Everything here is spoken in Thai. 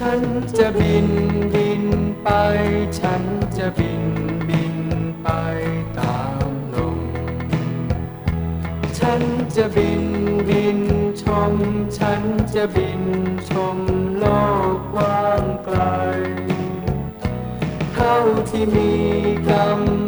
ฉันจะบินไปฉันจะบินไปตามลมฉันจะบินชมฉันจะบินชมโลกกว้างไกลเท่าที่มีกำ